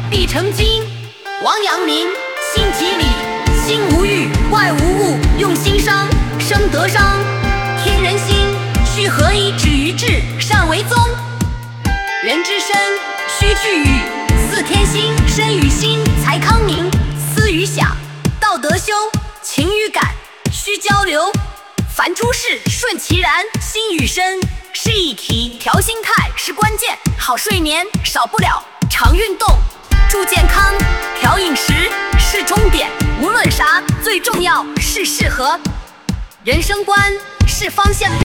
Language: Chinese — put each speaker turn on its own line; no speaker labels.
必成金。王阳明心即理，心无欲，外无物，用心伤，生得伤。天人心，须合一，止于智，善为宗。人之身，须具与，似天心，身与心，才康宁。思与想，道德修，情与感，须交流。凡诸事顺其然，心与身是一体，调心态是关键。好睡眠少不了常运动，助健康，调饮食是重点。无论啥，最重要是适合。人生观是方向。